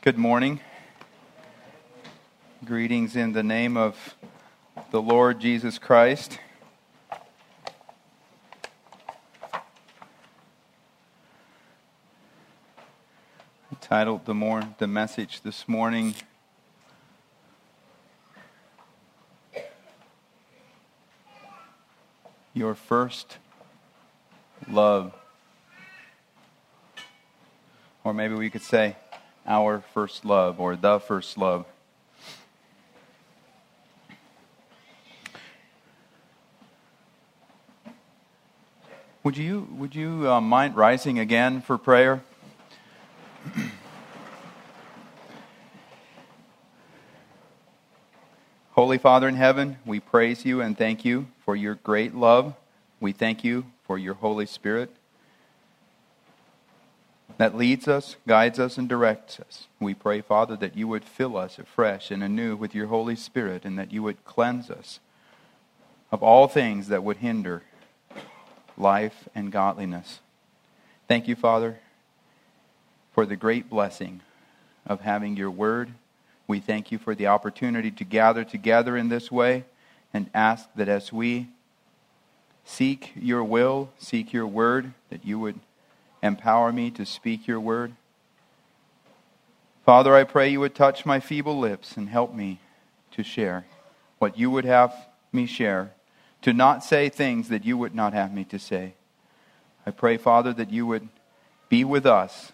Good morning. Greetings in the name of the Lord Jesus Christ. I titled the message this morning, Your First Love. Or maybe we could say, Our First Love, or The First Love. Would you mind rising again for prayer? Holy Father in heaven, we praise you and thank you for your great love. We thank you for your Holy Spirit that leads us, guides us, and directs us. We pray, Father, that you would fill us afresh and anew with your Holy Spirit, and that you would cleanse us of all things that would hinder life and godliness. Thank you, Father, for the great blessing of having your word. We thank you for the opportunity to gather together in this way, and ask that as we seek your will, seek your word, that you would empower me to speak your word. Father, I pray you would touch my feeble lips and help me to share what you would have me share, to not say things that you would not have me to say. I pray, Father, that you would be with us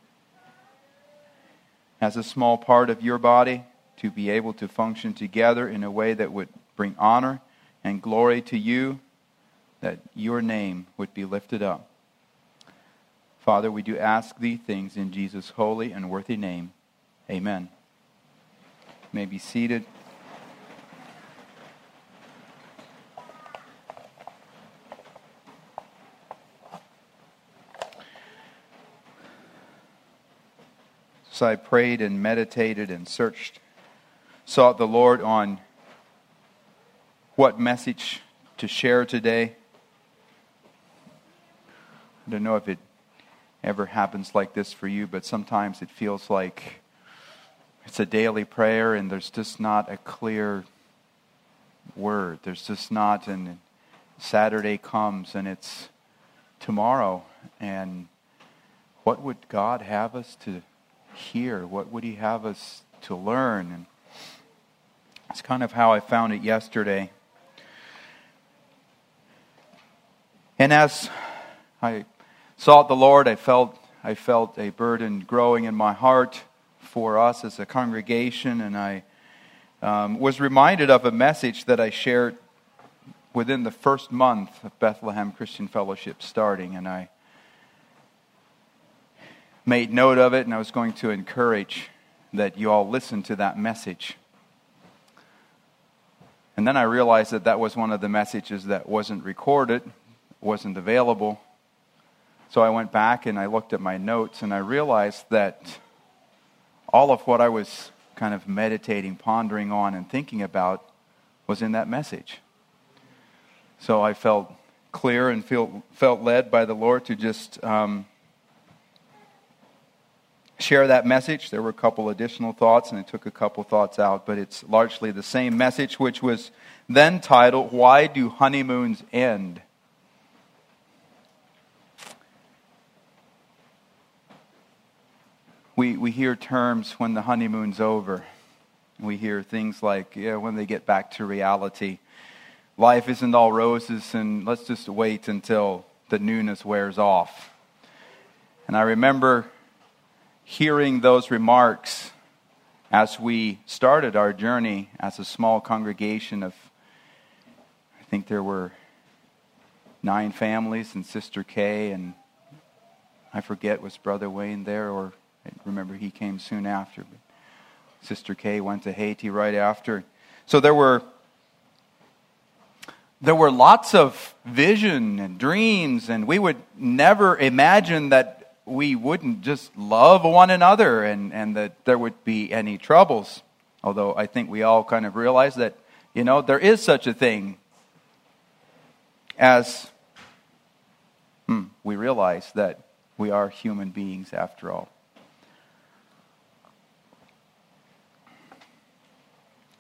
as a small part of your body, to be able to function together in a way that would bring honor and glory to you, that your name would be lifted up. Father, we do ask these things in Jesus' holy and worthy name. Amen. You may be seated. So I prayed and meditated and sought the Lord on what message to share today. I don't know if it ever happens like this for you, but sometimes it feels like it's a daily prayer and there's just not a clear word. There's just not, and Saturday comes and it's tomorrow, and what would God have us to hear? What would He have us to learn? And it's kind of how I found it yesterday. And as I sought the Lord, I felt a burden growing in my heart for us as a congregation, and I was reminded of a message that I shared within the first month of Bethlehem Christian Fellowship starting, and I made note of it, and I was going to encourage that you all listen to that message. And then I realized that was one of the messages that wasn't recorded, wasn't available. So I went back and I looked at my notes, and I realized that all of what I was kind of meditating, pondering on, and thinking about was in that message. So I felt clear and felt led by the Lord to just share that message. There were a couple additional thoughts, and I took a couple thoughts out, but it's largely the same message, which was then titled, Why Do Honeymoons End? We hear terms when the honeymoon's over. We hear things like, when they get back to reality. Life isn't all roses, and let's just wait until the newness wears off. And I remember hearing those remarks as we started our journey as a small congregation of, I think there were 9 families, and Sister Kay, and I forget, was Brother Wayne there, or I remember he came soon after. But Sister Kay went to Haiti right after. So there were lots of vision and dreams, and we would never imagine that we wouldn't just love one another and that there would be any troubles. Although I think we all kind of realize that, there is such a thing as we realize that we are human beings after all.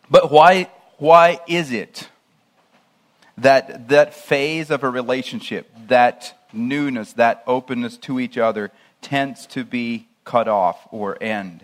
But why is it that phase of a relationship, that newness, that openness to each other tends to be cut off or end?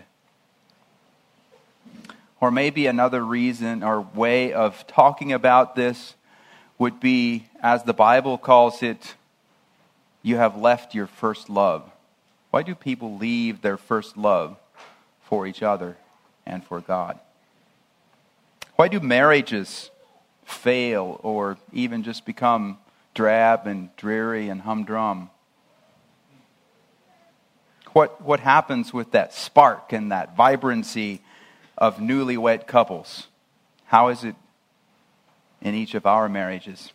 Or maybe another reason or way of talking about this would be, as the Bible calls it, you have left your first love. Why do people leave their first love for each other and for God? Why do marriages fail or even just become drab and dreary and humdrum? What happens with that spark and that vibrancy of newlywed couples? How is it in each of our marriages?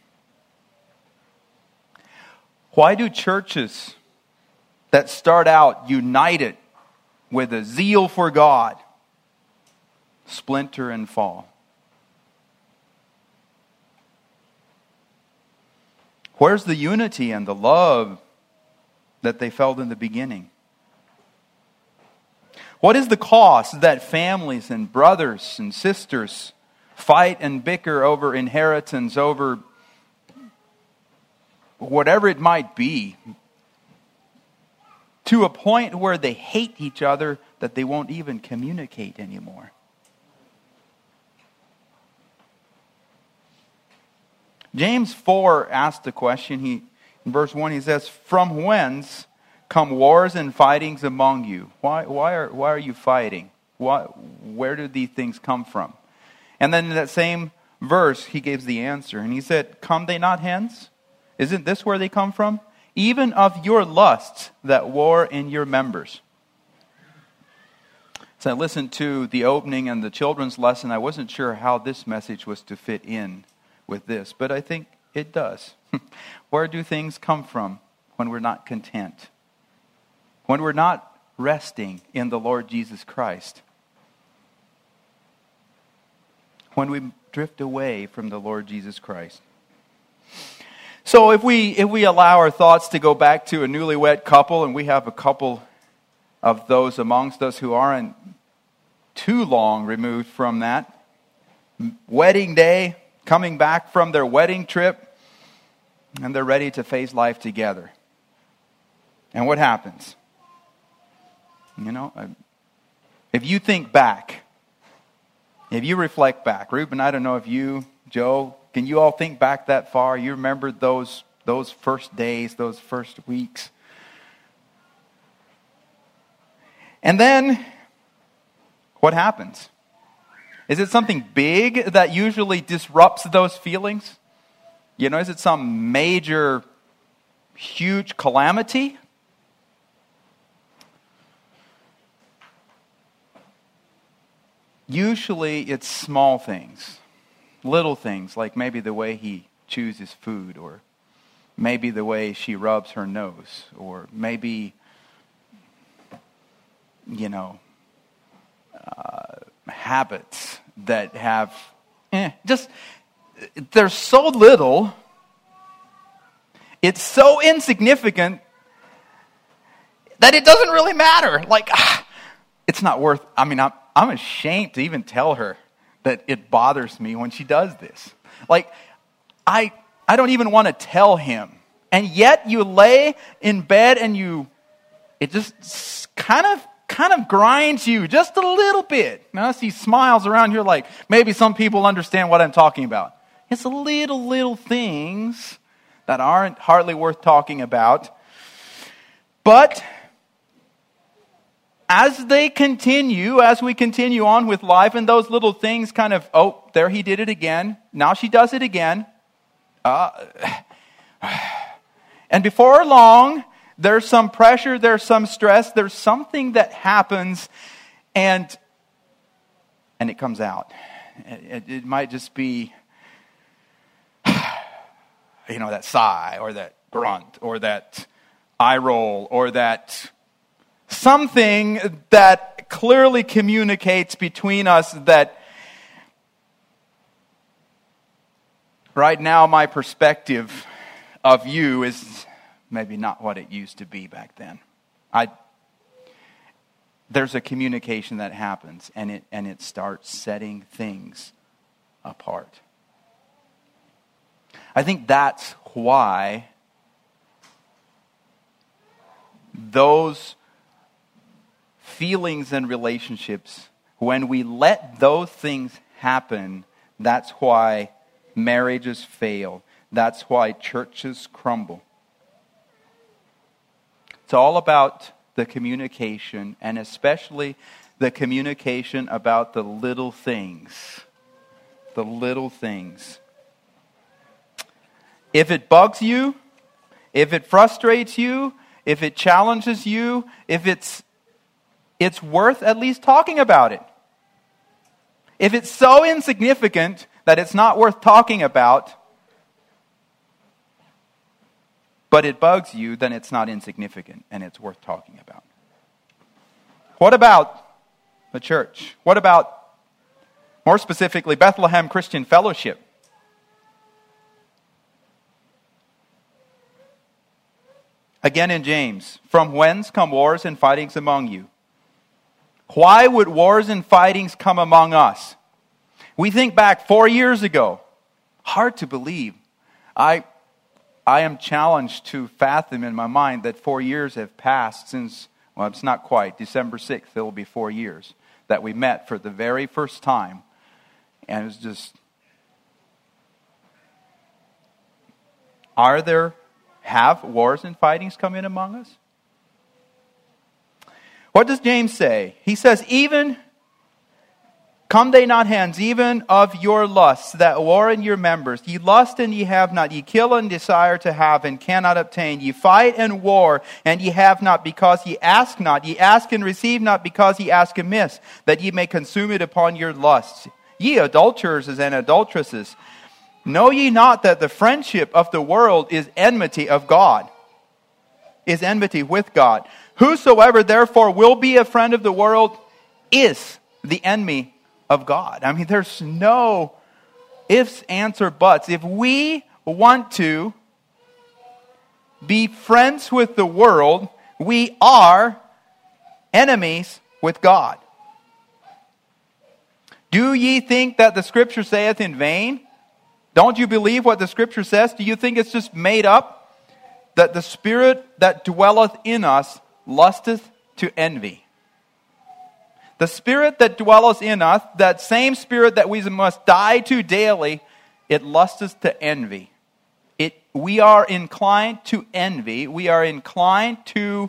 Why do churches that start out united with a zeal for God splinter and fall? Where's the unity and the love that they felt in the beginning? What is the cost that families and brothers and sisters fight and bicker over inheritance, over whatever it might be, to a point where they hate each other that they won't even communicate anymore? James 4 asked the question. In verse 1 he says, "From whence come wars and fightings among you?" Why are you fighting? Where do these things come from? And then in that same verse he gives the answer. And he said, "Come they not hence? Isn't this where they come from? Even of your lusts that war in your members." So I listened to the opening and the children's lesson. I wasn't sure how this message was to fit in with this, but I think it does. Where do things come from when we're not content? When we're not resting in the Lord Jesus Christ? When we drift away from the Lord Jesus Christ? So if we allow our thoughts to go back to a newlywed couple, and we have a couple of those amongst us who aren't too long removed from that, wedding day, coming back from their wedding trip, and they're ready to face life together. And what happens? If you think back, if you reflect back, Ruben, I don't know if you, Joe, can you all think back that far? You remember those first days, those first weeks. And then, what happens? Is it something big that usually disrupts those feelings? Is it some major, huge calamity? Usually it's small things, little things, like maybe the way he chews his food, or maybe the way she rubs her nose, or maybe, habits that have, they're so little, it's so insignificant that it doesn't really matter. It's not worth, I'm ashamed to even tell her that it bothers me when she does this. I don't even want to tell him. And yet you lay in bed and it just kind of grinds you just a little bit. Now I see smiles around here, like maybe some people understand what I'm talking about. It's little things that aren't hardly worth talking about. But as we continue on with life, and those little things kind of, oh, there he did it again. Now she does it again. And before long, there's some pressure, there's some stress, there's something that happens, and it comes out. It might just be, that sigh, or that grunt, or that eye roll, or that something that clearly communicates between us that right now my perspective of you is maybe not what it used to be back then. There's a communication that happens, and it starts setting things apart. I think that's why those feelings and relationships, when we let those things happen, that's why marriages fail. That's why churches crumble. It's all about the communication, and especially the communication about the little things. The little things. If it bugs you, if it frustrates you, if it challenges you, if it's worth at least talking about it. If it's so insignificant that it's not worth talking about, but it bugs you, then it's not insignificant and it's worth talking about. What about the church? What about, more specifically, Bethlehem Christian Fellowship? Again in James, from whence come wars and fightings among you? Why would wars and fightings come among us? We think back 4 years ago. Hard to believe. I am challenged to fathom in my mind that 4 years have passed since, well, it's not quite, December 6th, it will be 4 years, that we met for the very first time. And it's just, have wars and fightings come in among us? What does James say? He says, even come they not hence, even of your lusts that war in your members. Ye lust and ye have not. Ye kill and desire to have and cannot obtain. Ye fight and war and ye have not, because ye ask not. Ye ask and receive not, because ye ask amiss, that ye may consume it upon your lusts. Ye adulterers and adulteresses, know ye not that the friendship of the world is enmity of God? Is enmity with God. Whosoever therefore will be a friend of the world is the enemy of God. I mean, there's no ifs, ands, or buts. If we want to be friends with the world, we are enemies with God. Do ye think that the Scripture saith in vain? Don't you believe what the Scripture says? Do you think it's just made up? That the Spirit that dwelleth in us lusteth to envy. The Spirit that dwelleth in us, that same Spirit that we must die to daily, it lusteth to envy. We are inclined to envy. We are inclined to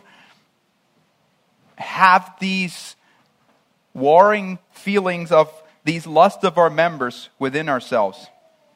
have these warring feelings of these lusts of our members within ourselves.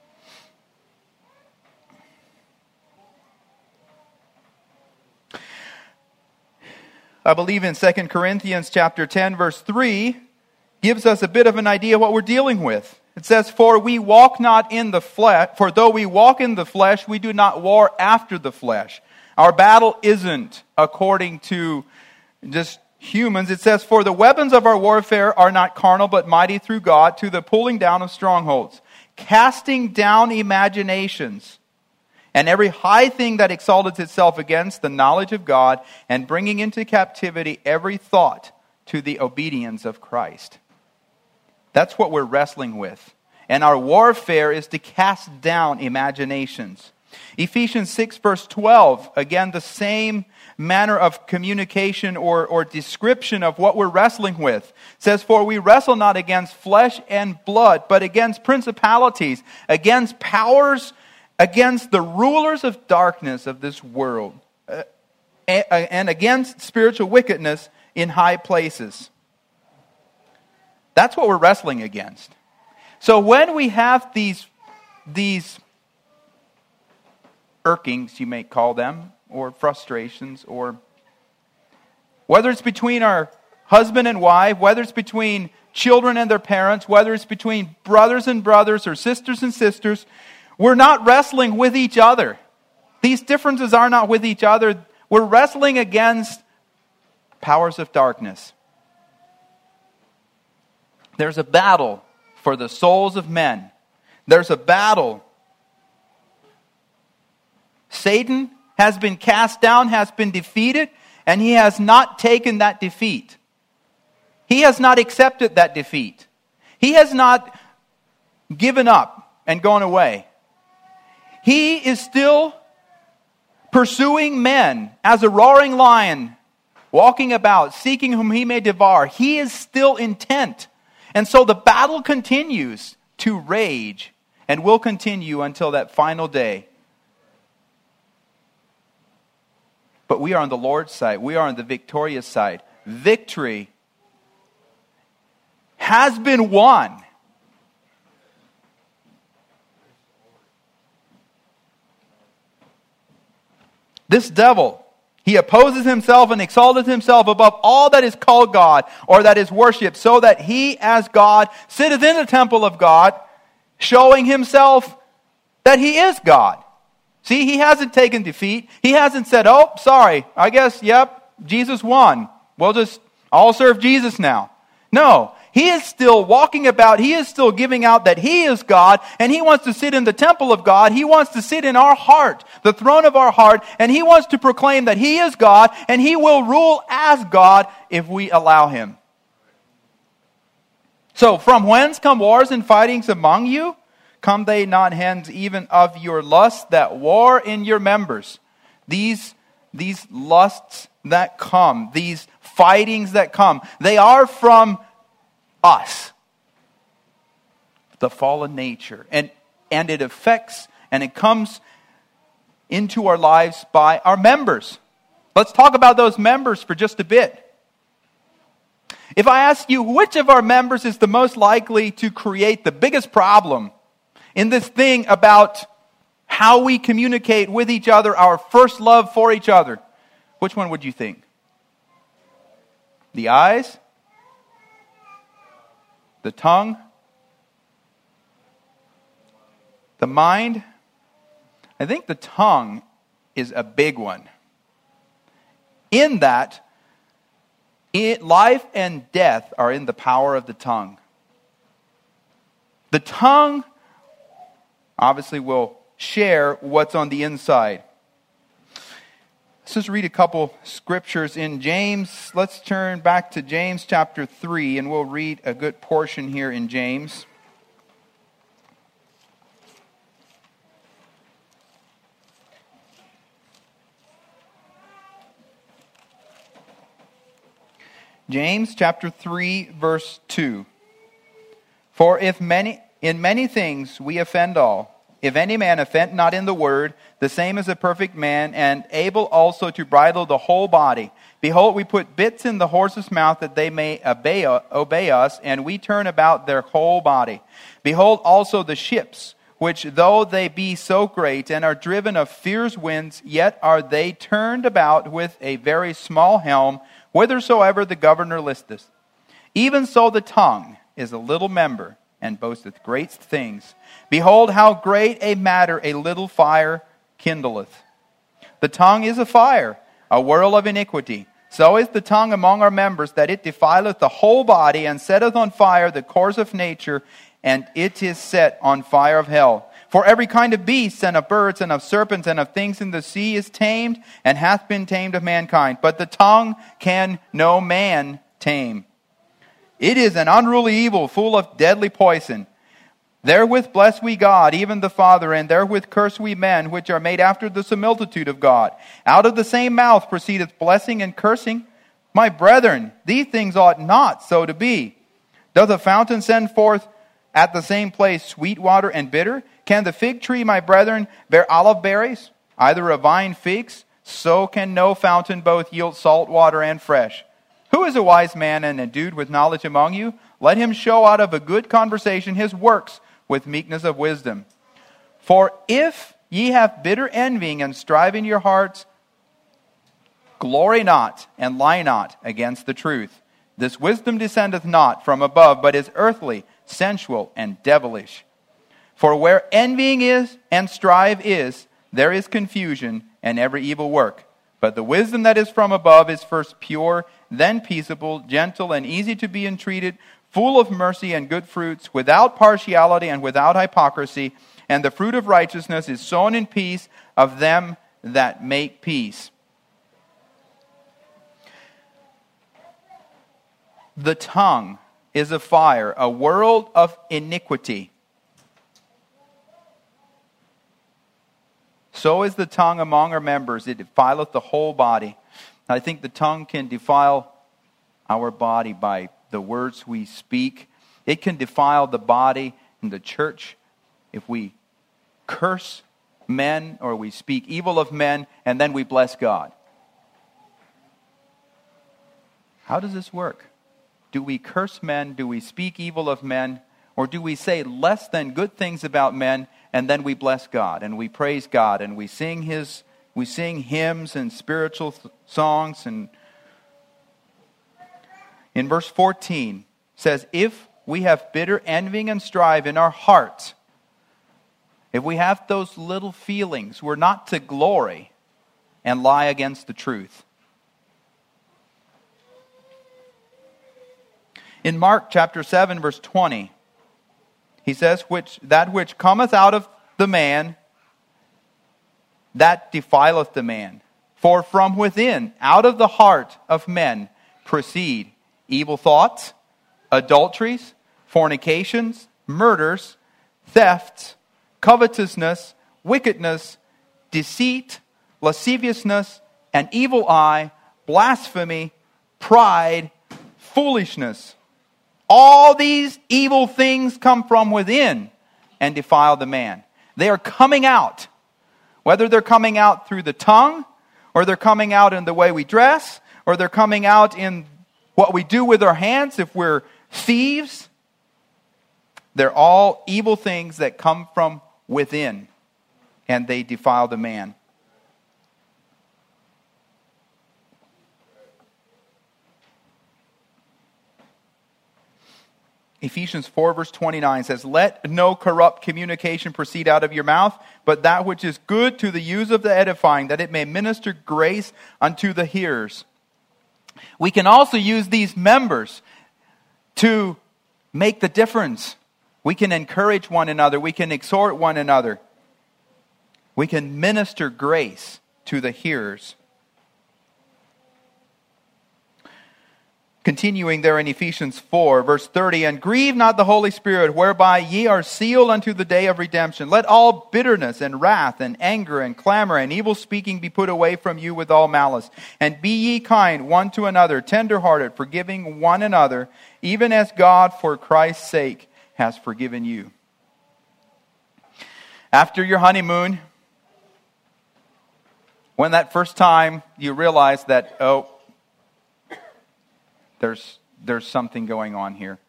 I believe in 2 Corinthians chapter 10, verse 3, gives us a bit of an idea of what we're dealing with. It says, for we walk not in the flesh, for though we walk in the flesh, we do not war after the flesh. Our battle isn't according to just humans. It says, for the weapons of our warfare are not carnal, but mighty through God to the pulling down of strongholds, casting down imaginations, and every high thing that exalteth itself against the knowledge of God, and bringing into captivity every thought to the obedience of Christ. That's what we're wrestling with. And our warfare is to cast down imaginations. Ephesians 6 verse 12, again the same manner of communication or description of what we're wrestling with. It says, for we wrestle not against flesh and blood, but against principalities, against powers, against the rulers of darkness of this world, and against spiritual wickedness in high places. That's what we're wrestling against. So when we have these irkings, you may call them, or frustrations, or whether it's between our husband and wife, whether it's between children and their parents, whether it's between brothers and brothers or sisters and sisters, we're not wrestling with each other. These differences are not with each other. We're wrestling against powers of darkness. There's a battle for the souls of men. There's a battle. Satan has been cast down, has been defeated, and he has not taken that defeat. He has not accepted that defeat. He has not given up and gone away. He is still pursuing men as a roaring lion, walking about, seeking whom he may devour. He is still intent. And so the battle continues to rage and will continue until that final day. But we are on the Lord's side. We are on the victorious side. Victory has been won. This devil, he opposes himself and exalteth himself above all that is called God or that is worshipped, so that he as God sitteth in the temple of God, showing himself that he is God. See, he hasn't taken defeat. He hasn't said, oh, sorry, I guess, yep, Jesus won. We'll just all serve Jesus now. No, he is still walking about. He is still giving out that he is God, and he wants to sit in the temple of God. He wants to sit in our heart, the throne of our heart, and he wants to proclaim that he is God, and he will rule as God if we allow him. So, from whence come wars and fightings among you? Come they not hence even of your lusts that war in your members? These lusts that come, these fightings that come, they are from us, the fallen nature. And it affects and it comes into our lives by our members. Let's talk about those members for just a bit. If I ask you which of our members is the most likely to create the biggest problem in this thing about how we communicate with each other, our first love for each other, which one would you think? The eyes? The tongue? The mind? I think the tongue is a big one. In that, life and death are in the power of the tongue. The tongue obviously will share what's on the inside. Let's just read a couple scriptures in James. Let's turn back to James chapter 3, and we'll read a good portion here in James. James chapter 3, verse 2. For if in many things we offend all, if any man offend not in the word, the same is a perfect man, and able also to bridle the whole body. Behold, we put bits in the horse's mouth that they may obey us, and we turn about their whole body. Behold also the ships, which though they be so great, and are driven of fierce winds, yet are they turned about with a very small helm, whithersoever the governor listeth. Even so the tongue is a little member, and boasteth great things. Behold, how great a matter a little fire kindleth. The tongue is a fire, a whirl of iniquity. So is the tongue among our members, that it defileth the whole body, and setteth on fire the course of nature, and it is set on fire of hell. For every kind of beasts, and of birds, and of serpents, and of things in the sea is tamed, and hath been tamed of mankind. But the tongue can no man tame. It is an unruly evil, full of deadly poison. Therewith bless we God, even the Father, and therewith curse we men, which are made after the similitude of God. Out of the same mouth proceedeth blessing and cursing. My brethren, these things ought not so to be. Doth a fountain send forth at the same place sweet water and bitter? Can the fig tree, my brethren, bear olive berries? Either a vine figs? So can no fountain both yield salt water and fresh. Who is a wise man and endued with knowledge among you? Let him show out of a good conversation his works with meekness of wisdom. For if ye have bitter envying and strive in your hearts, glory not and lie not against the truth. This wisdom descendeth not from above, but is earthly, sensual, and devilish. For where envying is and strife is, there is confusion and every evil work. But the wisdom that is from above is first pure, then peaceable, gentle, and easy to be entreated, full of mercy and good fruits, without partiality and without hypocrisy. And the fruit of righteousness is sown in peace of them that make peace. The tongue is a fire, a world of iniquity. So is the tongue among our members. It defileth the whole body. I think the tongue can defile our body by the words we speak. It can defile the body in the church if we curse men or we speak evil of men and then we bless God. How does this work? Do we curse men? Do we speak evil of men? Or do we say less than good things about men and then we bless God and we praise God and we sing hymns and spiritual songs? And in verse 14 says, if we have bitter envying and strife in our hearts, if we have those little feelings, we're not to glory and lie against the truth. In Mark chapter 7 verse 20, he says, that which cometh out of the man, that defileth the man. For from within, out of the heart of men, proceed evil thoughts, adulteries, fornications, murders, thefts, covetousness, wickedness, deceit, lasciviousness, an evil eye, blasphemy, pride, foolishness. All these evil things come from within and defile the man. They are coming out. Whether they're coming out through the tongue, or they're coming out in the way we dress, or they're coming out in what we do with our hands if we're thieves. They're all evil things that come from within, and they defile the man. Ephesians 4 verse 29 says, let no corrupt communication proceed out of your mouth, but that which is good to the use of the edifying, that it may minister grace unto the hearers. We can also use these members to make the difference. We can encourage one another. We can exhort one another. We can minister grace to the hearers. Continuing there in Ephesians 4, verse 30, and grieve not the Holy Spirit, whereby ye are sealed unto the day of redemption. Let all bitterness and wrath and anger and clamor and evil speaking be put away from you with all malice. And be ye kind one to another, tenderhearted, forgiving one another, even as God for Christ's sake has forgiven you. After your honeymoon, when that first time you realize that, there's something going on here.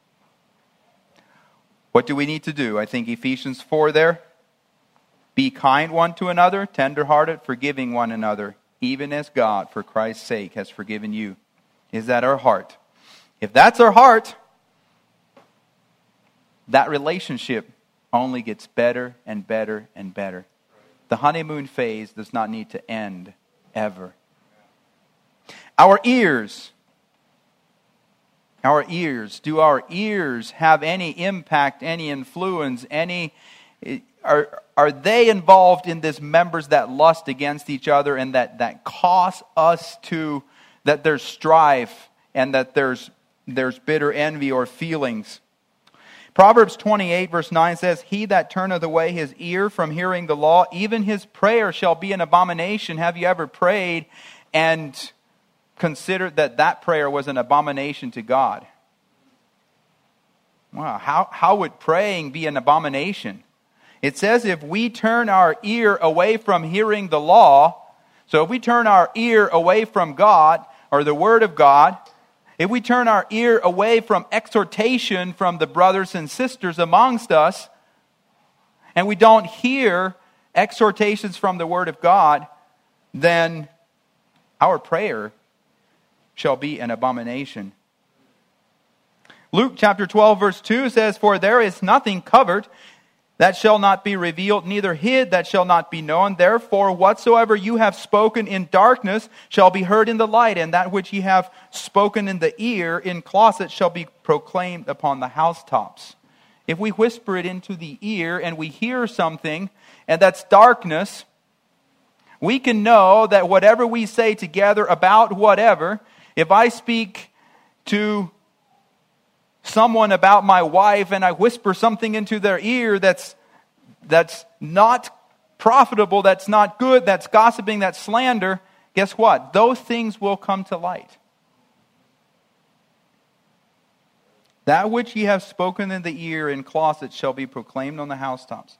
What do we need to do? I think Ephesians 4 there. Be kind one to another, tenderhearted, forgiving one another, even as God, for Christ's sake, has forgiven you. Is that our heart? If that's our heart, that relationship only gets better and better and better. The honeymoon phase does not need to end ever. Our ears. Do our ears have any impact, any influence, are they involved in this members that lust against each other and that cause us to, that there's strife and that there's bitter envy or feelings? Proverbs 28 verse 9 says, he that turneth away his ear from hearing the law, even his prayer shall be an abomination. Have you ever prayed and considered that prayer was an abomination to God? Wow, how would praying be an abomination? It says if we turn our ear away from hearing the law, so if we turn our ear away from God or the Word of God, if we turn our ear away from exhortation from the brothers and sisters amongst us, and we don't hear exhortations from the Word of God, then our prayer shall be an abomination. Luke chapter 12 verse 2 says, for there is nothing covered that shall not be revealed, neither hid that shall not be known. Therefore whatsoever you have spoken in darkness shall be heard in the light, and that which ye have spoken in the ear in closet shall be proclaimed upon the housetops. If we whisper it into the ear and we hear something, and that's darkness, we can know that whatever we say together about whatever, if I speak to someone about my wife and I whisper something into their ear that's not profitable, that's not good, that's gossiping, that's slander, guess what? Those things will come to light. That which ye have spoken in the ear in closets shall be proclaimed on the housetops.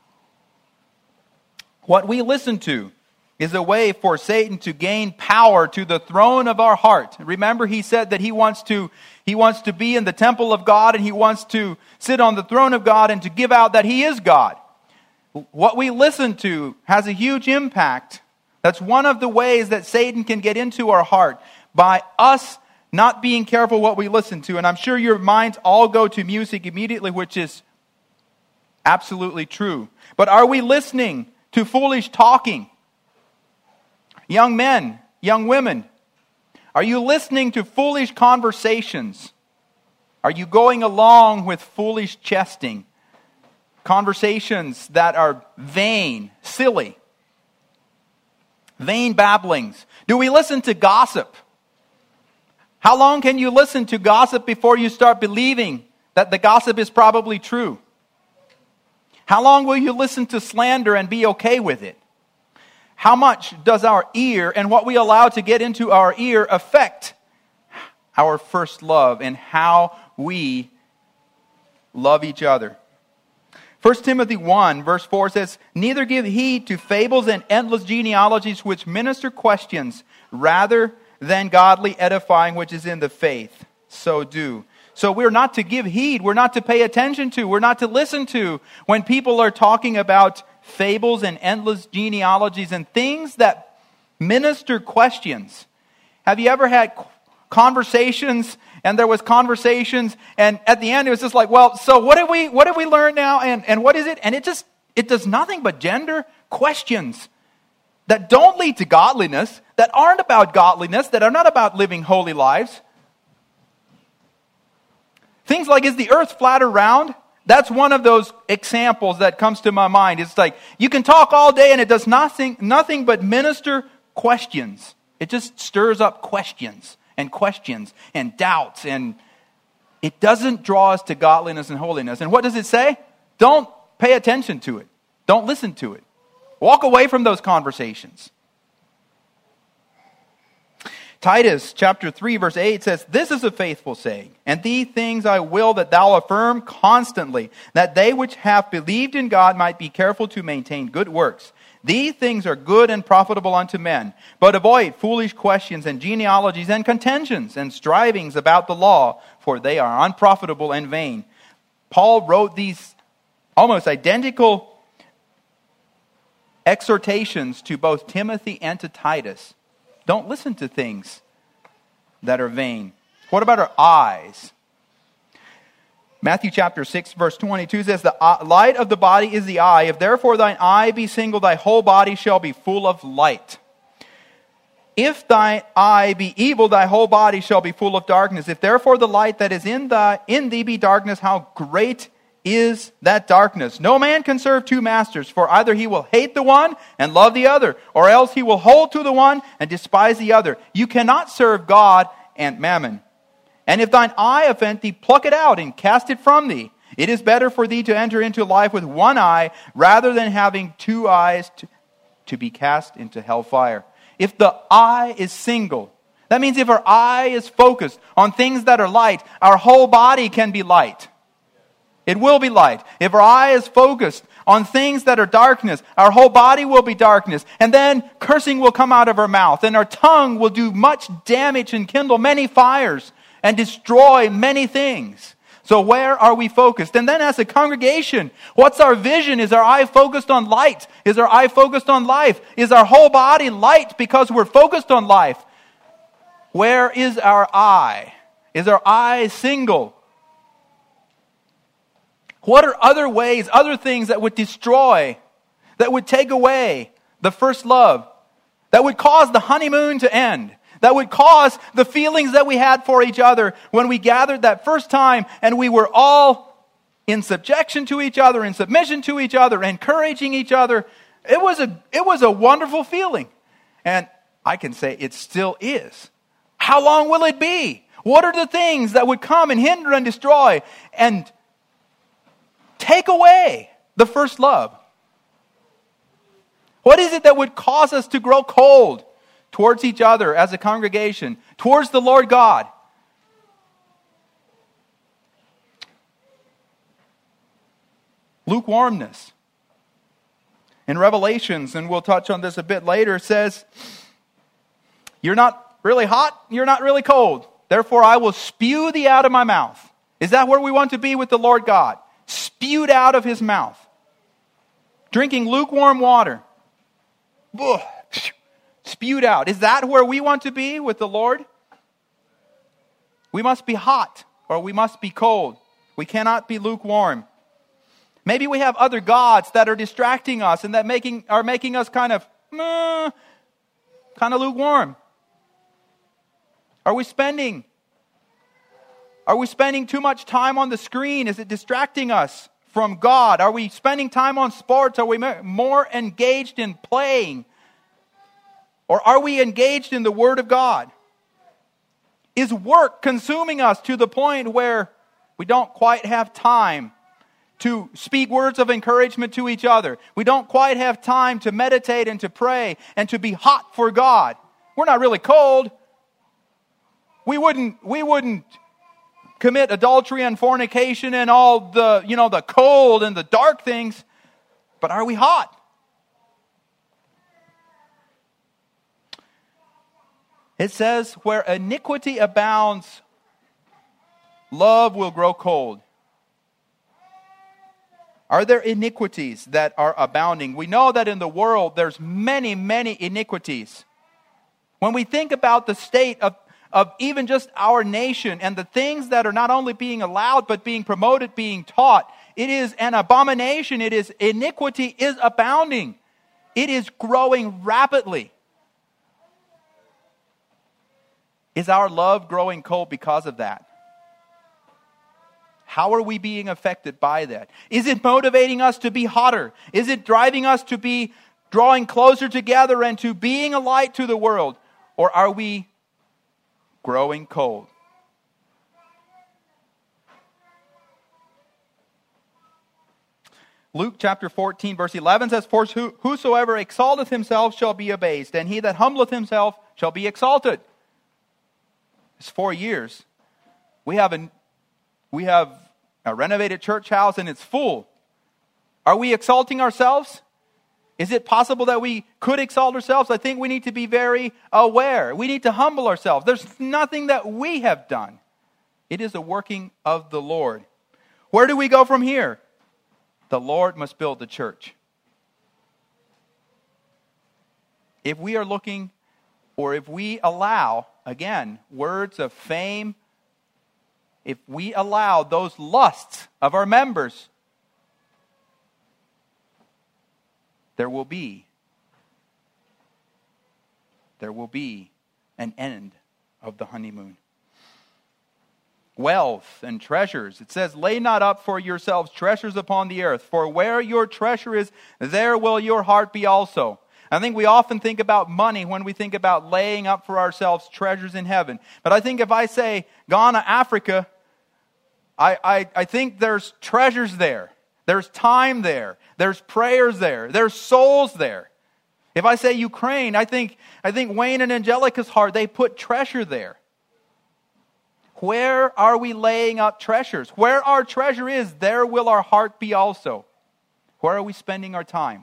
What we listen to is a way for Satan to gain power to the throne of our heart. Remember, he said that he wants to be in the temple of God, and he wants to sit on the throne of God and to give out that he is God. What we listen to has a huge impact. That's one of the ways that Satan can get into our heart, by us not being careful what we listen to. And I'm sure your minds all go to music immediately, which is absolutely true. But are we listening to foolish talking? Young men, young women, are you listening to foolish conversations? Are you going along with foolish jesting? Conversations that are vain, silly, vain babblings. Do we listen to gossip? How long can you listen to gossip before you start believing that the gossip is probably true? How long will you listen to slander and be okay with it? How much does our ear and what we allow to get into our ear affect our first love and how we love each other? 1 Timothy 1 verse 4 says, "Neither give heed to fables and endless genealogies which minister questions, rather than godly edifying which is in the faith. So do." So we're not to give heed, we're not to pay attention to, we're not to listen to when people are talking about fables and endless genealogies and things that minister questions. Have you ever had conversations, and there was conversations, and at the end it was just like, well, so what did we learn now, and what is it? And it does nothing but gender questions that don't lead to godliness, that aren't about godliness, that are not about living holy lives. Things like, is the earth flat or round? That's one of those examples that comes to my mind. It's like, you can talk all day and it does nothing but minister questions. It just stirs up questions and doubts, and it doesn't draw us to godliness and holiness. And what does it say? Don't pay attention to it. Don't listen to it. Walk away from those conversations. Titus chapter 3 verse 8 says, "This is a faithful saying, and these things I will that thou affirm constantly, that they which have believed in God might be careful to maintain good works. These things are good and profitable unto men, but avoid foolish questions and genealogies and contentions and strivings about the law, for they are unprofitable and vain." Paul wrote these almost identical exhortations to both Timothy and to Titus. Don't listen to things that are vain. What about our eyes? Matthew chapter 6 verse 22 says, "The light of the body is the eye. If therefore thine eye be single, thy whole body shall be full of light. If thy eye be evil, thy whole body shall be full of darkness. If therefore the light that is in thee be darkness, how great is that darkness? No man can serve two masters, for either he will hate the one and love the other, or else he will hold to the one and despise the other. You cannot serve God and mammon. And if thine eye offend thee, pluck it out and cast it from thee. It is better for thee to enter into life with one eye, rather than having two eyes to be cast into hellfire." If the eye is single, that means if our eye is focused on things that are light, our whole body can be light. It will be light. If our eye is focused on things that are darkness, our whole body will be darkness. And then cursing will come out of our mouth, and our tongue will do much damage and kindle many fires and destroy many things. So where are we focused? And then as a congregation, what's our vision? Is our eye focused on light? Is our eye focused on life? Is our whole body light because we're focused on life? Where is our eye? Is our eye single? What are other ways, other things that would destroy, that would take away the first love, that would cause the honeymoon to end, that would cause the feelings that we had for each other when we gathered that first time and we were all in subjection to each other, in submission to each other, encouraging each other? It was a wonderful feeling. And I can say it still is. How long will it be? What are the things that would come and hinder and destroy and take away the first love? What is it that would cause us to grow cold towards each other as a congregation, towards the Lord God? Lukewarmness. In Revelations, and we'll touch on this a bit later, it says, you're not really hot, you're not really cold. Therefore, I will spew thee out of my mouth. Is that where we want to be with the Lord God? Spewed out of His mouth. Drinking lukewarm water. Ugh. Spewed out. Is that where we want to be with the Lord? We must be hot or we must be cold. We cannot be lukewarm. Maybe we have other gods that are distracting us and that are making us kind of lukewarm. Are we spending too much time on the screen? Is it distracting us from God? Are we spending time on sports? Are we more engaged in playing? Or are we engaged in the Word of God? Is work consuming us to the point where we don't quite have time to speak words of encouragement to each other? We don't quite have time to meditate and to pray and to be hot for God. We're not really cold. We wouldn't commit adultery and fornication and all the cold and the dark things. But are we hot? It says, where iniquity abounds, love will grow cold. Are there iniquities that are abounding? We know that in the world there's many, many iniquities. When we think about the state of even just our nation and the things that are not only being allowed but being promoted, being taught, it is an abomination. Iniquity is abounding. It is growing rapidly. Is our love growing cold because of that? How are we being affected by that? Is it motivating us to be hotter? Is it driving us to be drawing closer together and to being a light to the world? Or are we growing cold? Luke chapter 14 verse 11 says, For whosoever exalteth himself shall be abased, and he that humbleth himself shall be exalted. It's 4 years. We have a renovated church house and it's full. Are we exalting ourselves? Is it possible that we could exalt ourselves? I think we need to be very aware. We need to humble ourselves. There's nothing that we have done. It is a working of the Lord. Where do we go from here? The Lord must build the church. If we are looking, or if we allow, again, words of fame, if we allow those lusts of our members, there will be an end of the honeymoon. Wealth and treasures. It says, lay not up for yourselves treasures upon the earth, for where your treasure is, there will your heart be also. I think we often think about money when we think about laying up for ourselves treasures in heaven. But I think if I say Ghana, Africa, I think there's treasures there. There's time there. There's prayers there. There's souls there. If I say Ukraine, I think Wayne and Angelica's heart, they put treasure there. Where are we laying up treasures? Where our treasure is, there will our heart be also. Where are we spending our time?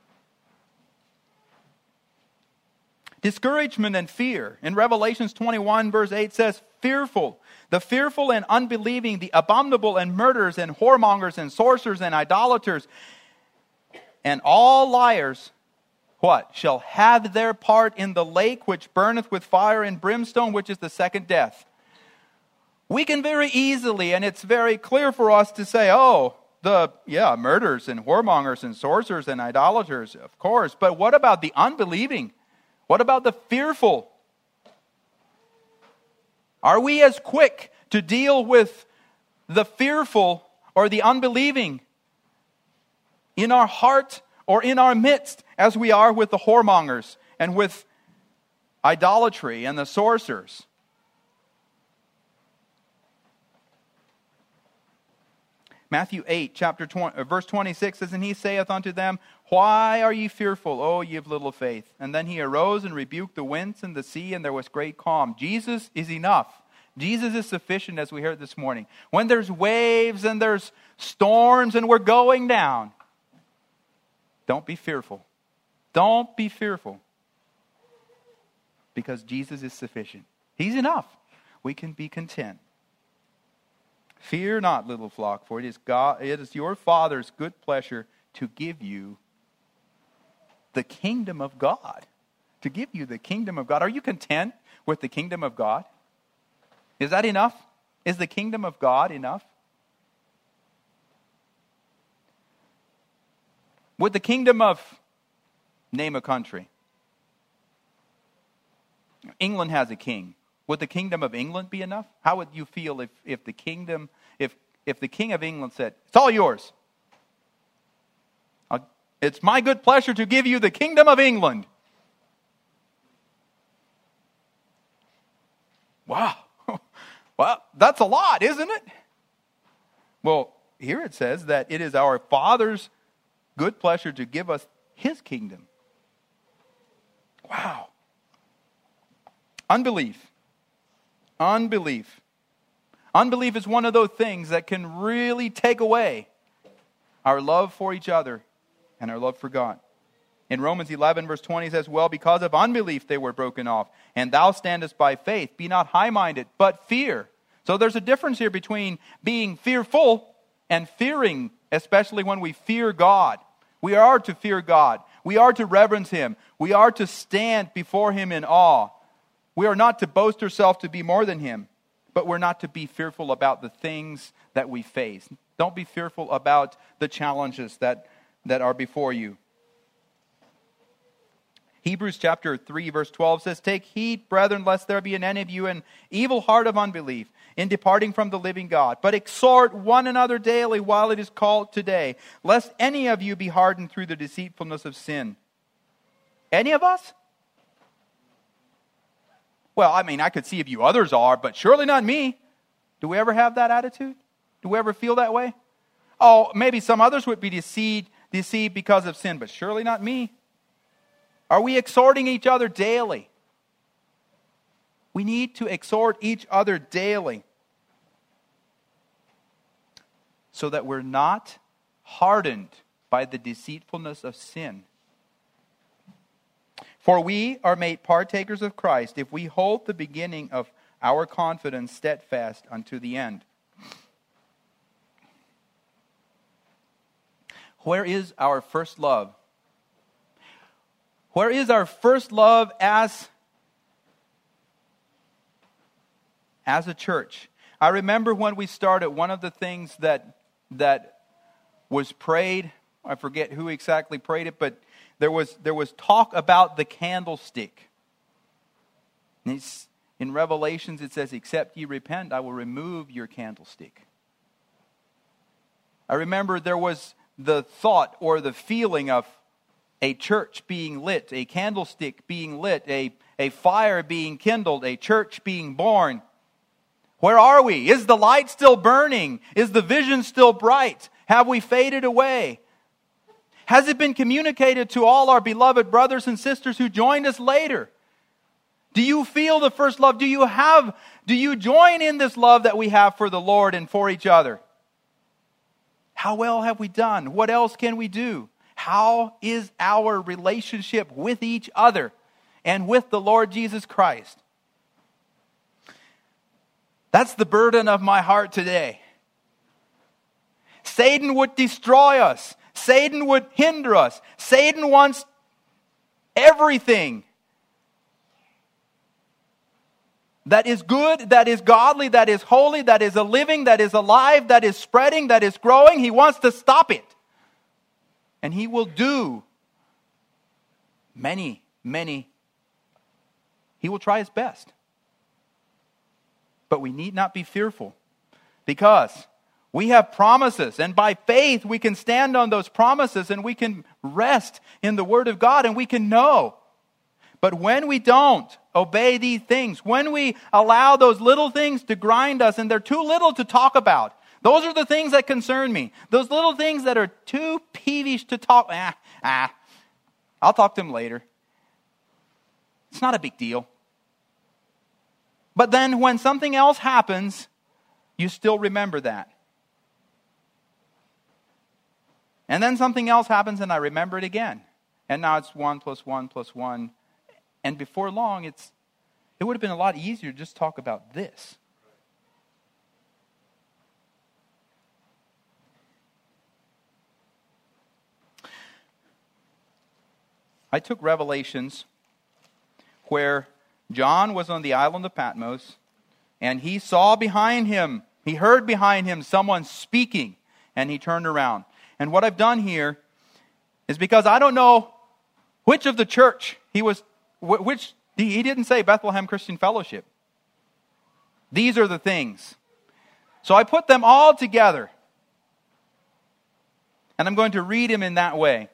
Discouragement and fear. In Revelations 21 verse 8 says, fearful. The fearful and unbelieving, the abominable and murderers and whoremongers and sorcerers and idolaters and all liars, what? Shall have their part in the lake which burneth with fire and brimstone, which is the second death. We can very easily, and it's very clear for us to say, murderers and whoremongers and sorcerers and idolaters, of course. But what about the unbelieving? What about the fearful? Are we as quick to deal with the fearful or the unbelieving in our heart or in our midst as we are with the whoremongers and with idolatry and the sorcerers? Matthew 8, verse 26 says, "And he saith unto them, Why are ye fearful, O ye of little faith? And then he arose and rebuked the winds and the sea, and there was great calm." Jesus is enough. Jesus is sufficient, as we heard this morning. When there's waves and there's storms and we're going down, don't be fearful. Don't be fearful. Because Jesus is sufficient. He's enough. We can be content. Fear not, little flock, for it is your Father's good pleasure to give you the kingdom of God. To give you the kingdom of God. Are you content with the kingdom of God? Is that enough? Is the kingdom of God enough? Would the kingdom of, name a country. England has a king. Would the kingdom of England be enough? How would you feel if the king of England said, "It's all yours. It's my good pleasure to give you the kingdom of England"? Wow. Well, that's a lot, isn't it? Well, here it says that it is our Father's good pleasure to give us His kingdom. Wow. Unbelief. Unbelief is one of those things that can really take away our love for each other and our love for God. In Romans 11, verse 20 says, "Well, because of unbelief they were broken off, and thou standest by faith. Be not high-minded, but fear." So there's a difference here between being fearful and fearing, especially when we fear God. We are to fear God. We are to reverence Him. We are to stand before Him in awe. We are not to boast ourselves to be more than Him, but we're not to be fearful about the things that we face. Don't be fearful about the challenges that are before you. Hebrews chapter 3, verse 12 says, "Take heed, brethren, lest there be in any of you an evil heart of unbelief in departing from the living God. But exhort one another daily while it is called today, lest any of you be hardened through the deceitfulness of sin." Any of us? Well, I could see if you others are, but surely not me. Do we ever have that attitude? Do we ever feel that way? Oh, maybe some others would be deceived because of sin, but surely not me. Are we exhorting each other daily? We need to exhort each other daily so that we're not hardened by the deceitfulness of sin. For we are made partakers of Christ if we hold the beginning of our confidence steadfast unto the end. Where is our first love? Where is our first love as a church? I remember when we started, one of the things that was prayed, I forget who exactly prayed it, but there was talk about the candlestick. In Revelations it says, "Except ye repent, I will remove your candlestick." I remember there was the thought or the feeling of a church being lit, a candlestick being lit, a fire being kindled, a church being born. Where are we? Is the light still burning? Is the vision still bright? Have we faded away? Has it been communicated to all our beloved brothers and sisters who joined us later? Do you feel the first love? Do you join in this love that we have for the Lord and for each other? How well have we done? What else can we do? How is our relationship with each other and with the Lord Jesus Christ? That's the burden of my heart today. Satan would destroy us. Satan would hinder us. Satan wants everything that is good, that is godly, that is holy, that is a living, that is alive, that is spreading, that is growing. He wants to stop it. And he will do many. He will try his best. But we need not be fearful, because we have promises, and by faith we can stand on those promises, and we can rest in the Word of God, and we can know. But when we don't obey these things, when we allow those little things to grind us, and they're too little to talk about, Those are the things that concern me. Those little things that are too peevish to talk. I'll talk to them later. It's not a big deal. But then when something else happens, you still remember that. And then something else happens and I remember it again. And now it's 1 + 1 + 1. And before long, it would have been a lot easier to just talk about this. I took Revelations where John was on the island of Patmos and he saw behind him, he heard behind him someone speaking, and he turned around. And what I've done here is because I don't know which of the church he didn't say Bethlehem Christian Fellowship. These are the things. So I put them all together. And I'm going to read him in that way.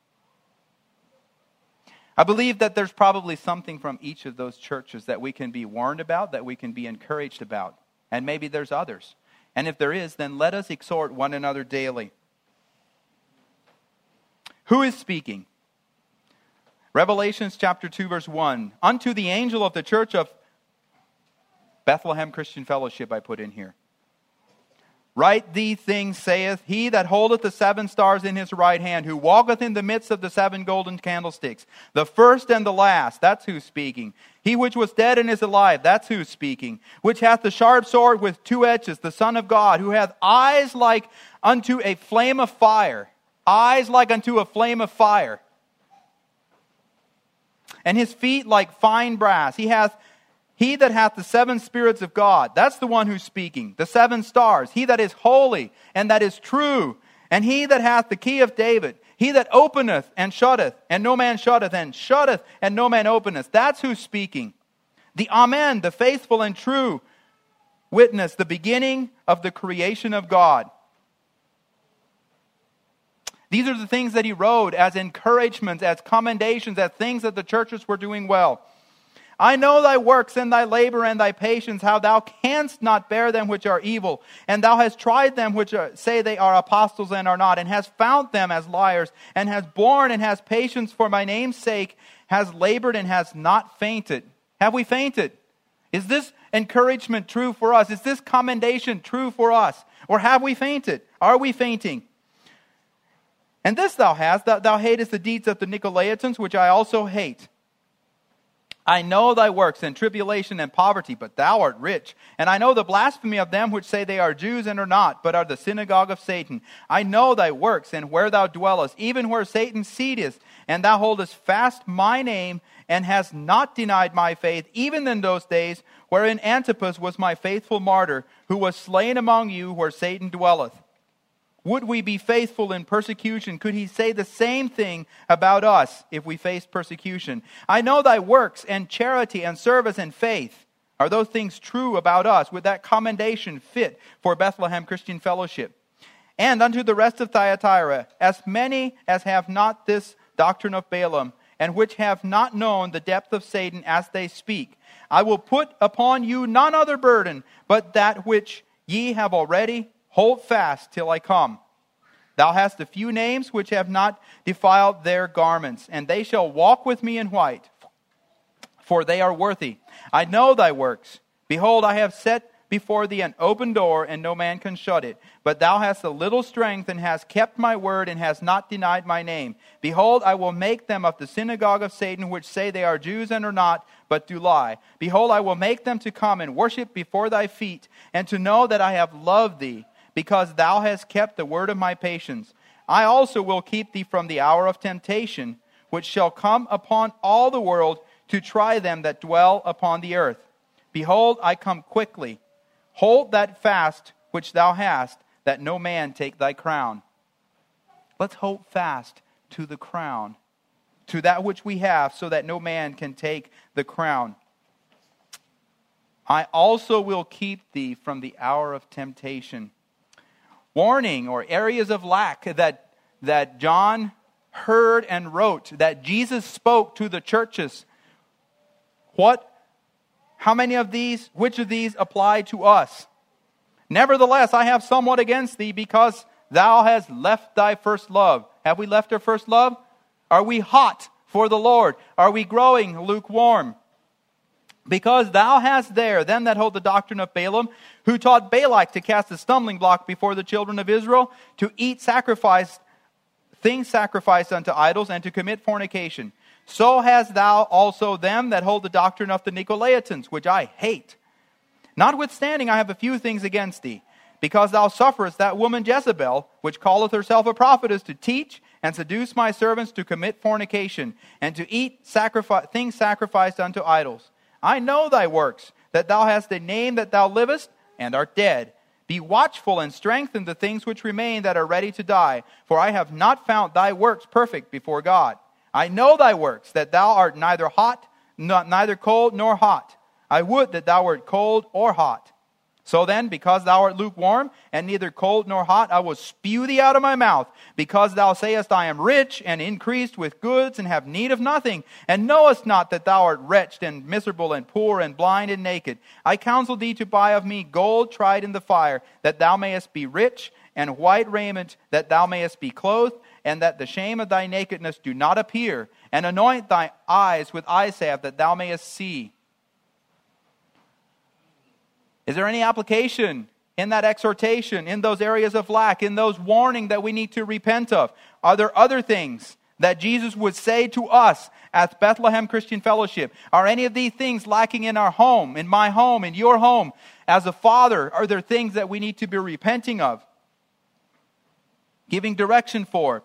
I believe that there's probably something from each of those churches that we can be warned about, that we can be encouraged about. And maybe there's others. And if there is, then let us exhort one another daily. Who is speaking? Revelations chapter 2 verse 1. Unto the angel of the church of Bethlehem Christian Fellowship, I put in here. Write these things, saith he that holdeth the 7 stars in his right hand, who walketh in the midst of the 7 golden candlesticks. The first and the last, that's who's speaking. He which was dead and is alive, that's who's speaking. Which hath the sharp sword with 2 edges, the Son of God, who hath eyes like unto a flame of fire. Eyes like unto a flame of fire. And his feet like fine brass. He that hath the 7 spirits of God, that's the one who's speaking. The 7 stars. He that is holy and that is true. And he that hath the key of David. He that openeth and shutteth, and no man shutteth, and shutteth, and no man openeth. That's who's speaking. The Amen, the faithful and true witness, the beginning of the creation of God. These are the things that he wrote as encouragements, as commendations, as things that the churches were doing well. I know thy works and thy labor and thy patience, how thou canst not bear them which are evil. And thou hast tried them which say they are apostles and are not, and hast found them as liars, and hast borne and has patience for my name's sake, has labored and has not fainted. Have we fainted? Is this encouragement true for us? Is this commendation true for us? Or have we fainted? Are we fainting? And this thou hast, that thou hatest the deeds of the Nicolaitans, which I also hate. I know thy works and tribulation and poverty, but thou art rich. And I know the blasphemy of them which say they are Jews and are not, but are the synagogue of Satan. I know thy works and where thou dwellest, even where Satan's seat is. And thou holdest fast my name, and hast not denied my faith, even in those days wherein Antipas was my faithful martyr, who was slain among you where Satan dwelleth. Would we be faithful in persecution? Could he say the same thing about us if we faced persecution? I know thy works and charity and service and faith. Are those things true about us? Would that commendation fit for Bethlehem Christian Fellowship? And unto the rest of Thyatira, as many as have not this doctrine of Balaam, and which have not known the depth of Satan as they speak, I will put upon you none other burden, but that which ye have already. Hold fast till I come. Thou hast a few names which have not defiled their garments, and they shall walk with me in white, for they are worthy. I know thy works. Behold, I have set before thee an open door, and no man can shut it. But thou hast a little strength, and hast kept my word, and hast not denied my name. Behold, I will make them of the synagogue of Satan, which say they are Jews and are not, but do lie. Behold, I will make them to come and worship before thy feet, and to know that I have loved thee, because thou hast kept the word of my patience. I also will keep thee from the hour of temptation, which shall come upon all the world to try them that dwell upon the earth. Behold, I come quickly. Hold that fast which thou hast, that no man take thy crown. Let's hold fast to the crown, to that which we have, so that no man can take the crown. I also will keep thee from the hour of temptation. Warning or areas of lack that John heard and wrote, that Jesus spoke to the churches. How many of these, which of these apply to us? Nevertheless, I have somewhat against thee, because thou hast left thy first love. Have we left our first love? Are we hot for the Lord? Are we growing lukewarm? Because thou hast there them that hold the doctrine of Balaam, who taught Balak to cast a stumbling block before the children of Israel, to eat things sacrificed unto idols, and to commit fornication. So hast thou also them that hold the doctrine of the Nicolaitans, which I hate. Notwithstanding, I have a few things against thee, because thou sufferest that woman Jezebel, which calleth herself a prophetess, to teach and seduce my servants to commit fornication, and to eat things sacrificed unto idols. I know thy works, that thou hast a name that thou livest, and art dead. Be watchful and strengthen the things which remain that are ready to die, for I have not found thy works perfect before God. I know thy works, that thou art neither cold nor hot. I would that thou wert cold or hot. So then, because thou art lukewarm, and neither cold nor hot, I will spew thee out of my mouth. Because thou sayest, I am rich, and increased with goods, and have need of nothing, and knowest not that thou art wretched, and miserable, and poor, and blind, and naked. I counsel thee to buy of me gold tried in the fire, that thou mayest be rich, and white raiment, that thou mayest be clothed, and that the shame of thy nakedness do not appear. And anoint thy eyes with eye salve, that thou mayest see. Is there any application in that exhortation, in those areas of lack, in those warning that we need to repent of? Are there other things that Jesus would say to us at Bethlehem Christian Fellowship? Are any of these things lacking in our home, in my home, in your home? As a father, are there things that we need to be repenting of? Giving direction for?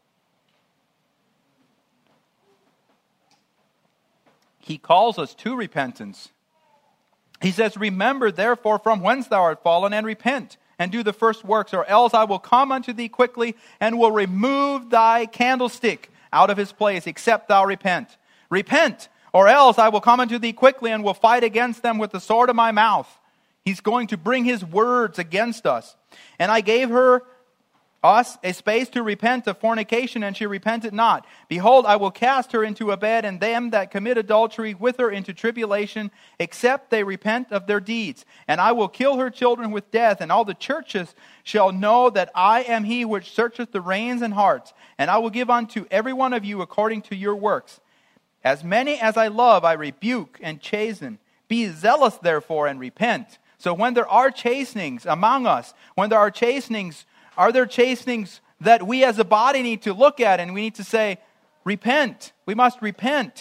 He calls us to repentance. He says, remember therefore from whence thou art fallen, and repent, and do the first works, or else I will come unto thee quickly, and will remove thy candlestick out of his place, except thou repent. Repent, or else I will come unto thee quickly, and will fight against them with the sword of my mouth. He's going to bring his words against us. And I gave us a space to repent of fornication, and she repented not. Behold, I will cast her into a bed, and them that commit adultery with her into tribulation, except they repent of their deeds. And I will kill her children with death, and all the churches shall know that I am he which searcheth the reins and hearts. And I will give unto every one of you according to your works. As many as I love, I rebuke and chasten. Be zealous therefore, and repent. So when there are chastenings among us, when there are chastenings, are there chastenings that we as a body need to look at, and we need to say, repent. We must repent.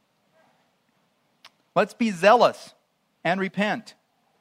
Let's be zealous and repent.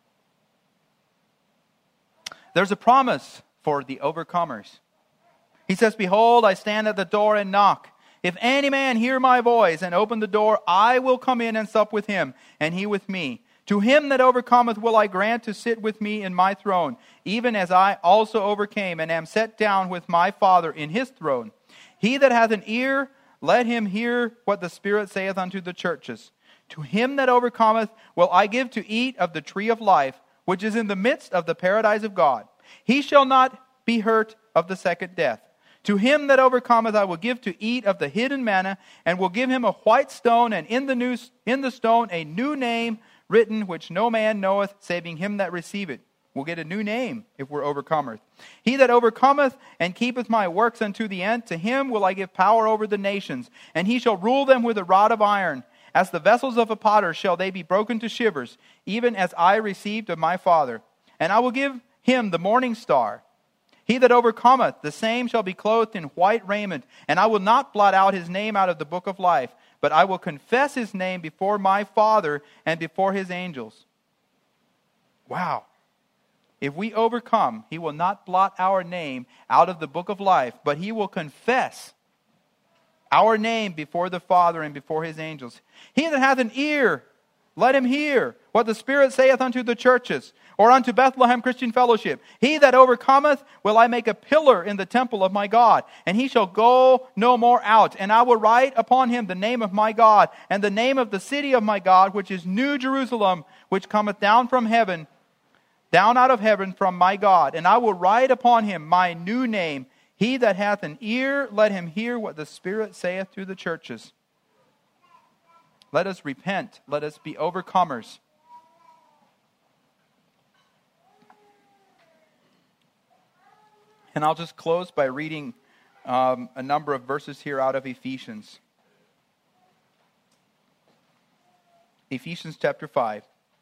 There's a promise for the overcomers. He says, behold, I stand at the door and knock. If any man hear my voice and open the door, I will come in and sup with him, and he with me. To him that overcometh will I grant to sit with me in my throne, even as I also overcame, and am set down with my Father in his throne. He that hath an ear, let him hear what the Spirit saith unto the churches. To him that overcometh will I give to eat of the tree of life, which is in the midst of the paradise of God. He shall not be hurt of the second death. To him that overcometh I will give to eat of the hidden manna, and will give him a white stone, and in the stone a new name written, which no man knoweth, saving him that receiveth. We'll get a new name if we're overcomers. He that overcometh and keepeth my works unto the end, to him will I give power over the nations, and he shall rule them with a rod of iron. As the vessels of a potter shall they be broken to shivers, even as I received of my Father. And I will give him the morning star. He that overcometh, the same shall be clothed in white raiment, and I will not blot out his name out of the book of life, but I will confess his name before my Father and before his angels. Wow. If we overcome, he will not blot our name out of the book of life, but he will confess our name before the Father and before his angels. He that hath an ear, let him hear what the Spirit saith unto the churches, or unto Bethlehem Christian Fellowship. He that overcometh will I make a pillar in the temple of my God, and he shall go no more out. And I will write upon him the name of my God, and the name of the city of my God, which is New Jerusalem, which cometh down from heaven, down out of heaven from my God. And I will write upon him my new name. He that hath an ear, let him hear what the Spirit saith to the churches. Let us repent. Let us be overcomers. And I'll just close by reading a number of verses here out of Ephesians. Ephesians chapter 5.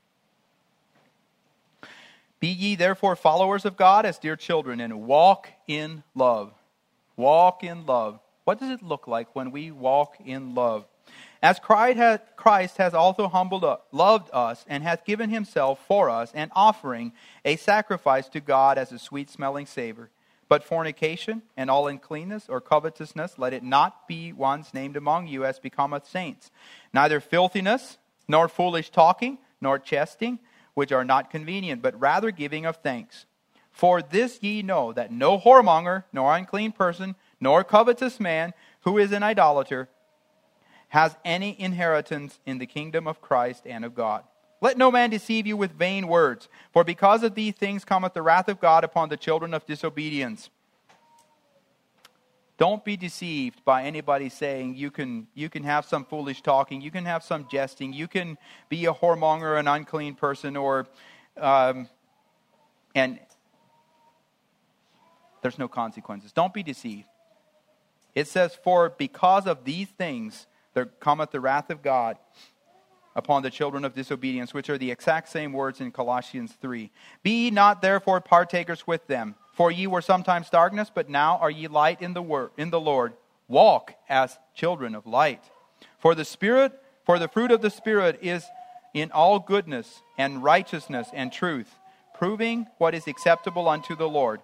Be ye therefore followers of God as dear children, and walk in love. Walk in love. What does it look like when we walk in love? As Christ has also loved us, and hath given himself for us, an offering, a sacrifice to God as a sweet-smelling savor. But fornication, and all uncleanness, or covetousness, let it not be once named among you, as becometh saints. Neither filthiness, nor foolish talking, nor jesting, which are not convenient, but rather giving of thanks. For this ye know, that no whoremonger, nor unclean person, nor covetous man, who is an idolater, has any inheritance in the kingdom of Christ and of God. Let no man deceive you with vain words, for because of these things cometh the wrath of God upon the children of disobedience. Don't be deceived by anybody saying you can have some foolish talking, you can have some jesting, you can be a whoremonger, an unclean person, or and there's no consequences. Don't be deceived. It says, for because of these things there cometh the wrath of God upon the children of disobedience, which are the exact same words in Colossians 3. Be ye not therefore partakers with them. For ye were sometimes darkness, but now are ye light in the Lord. Walk as children of light. For the fruit of the Spirit is in all goodness and righteousness and truth, proving what is acceptable unto the Lord.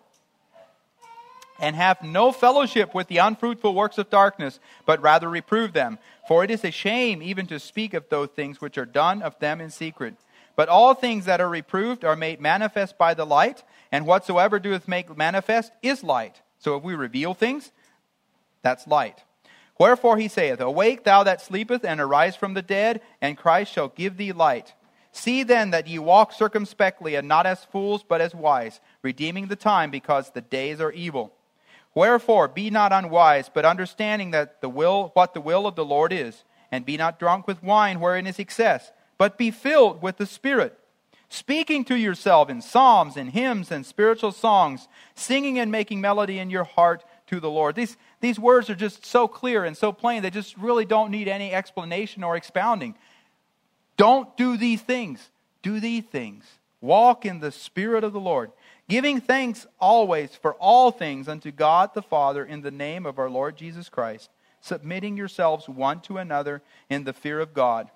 And have no fellowship with the unfruitful works of darkness, but rather reprove them. For it is a shame even to speak of those things which are done of them in secret. But all things that are reproved are made manifest by the light, and whatsoever doeth make manifest is light. So if we reveal things, that's light. Wherefore he saith, awake thou that sleepeth, and arise from the dead, and Christ shall give thee light. See then that ye walk circumspectly, and not as fools, but as wise, redeeming the time, because the days are evil. Wherefore be not unwise, but understanding that what the will of the Lord is, and be not drunk with wine wherein is excess, but be filled with the Spirit, speaking to yourself in psalms and hymns and spiritual songs, singing and making melody in your heart to the Lord. These words are just so clear and so plain, they just really don't need any explanation or expounding. Don't do these things. Do these things. Walk in the Spirit of the Lord, giving thanks always for all things unto God the Father in the name of our Lord Jesus Christ, submitting yourselves one to another in the fear of God.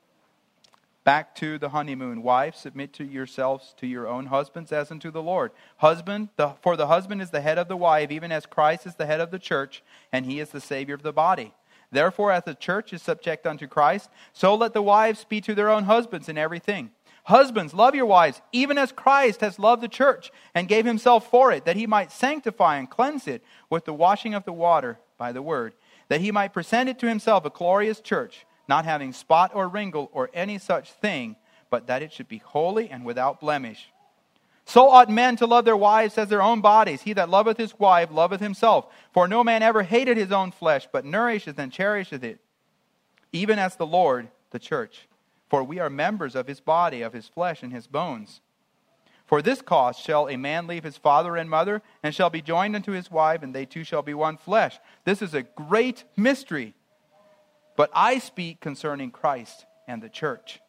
Back to the honeymoon. Wives, submit to yourselves to your own husbands as unto the Lord. For the husband is the head of the wife, even as Christ is the head of the church, and he is the Savior of the body. Therefore, as the church is subject unto Christ, so let the wives be to their own husbands in everything. Husbands, love your wives, even as Christ has loved the church, and gave himself for it, that he might sanctify and cleanse it with the washing of the water by the word, that he might present it to himself a glorious church, not having spot or wrinkle or any such thing, but that it should be holy and without blemish. So ought men to love their wives as their own bodies. He that loveth his wife loveth himself. For no man ever hated his own flesh, but nourisheth and cherisheth it, even as the Lord the church. For we are members of his body, of his flesh and his bones. For this cause shall a man leave his father and mother, and shall be joined unto his wife, and they two shall be one flesh. This is a great mystery. But I speak concerning Christ and the church.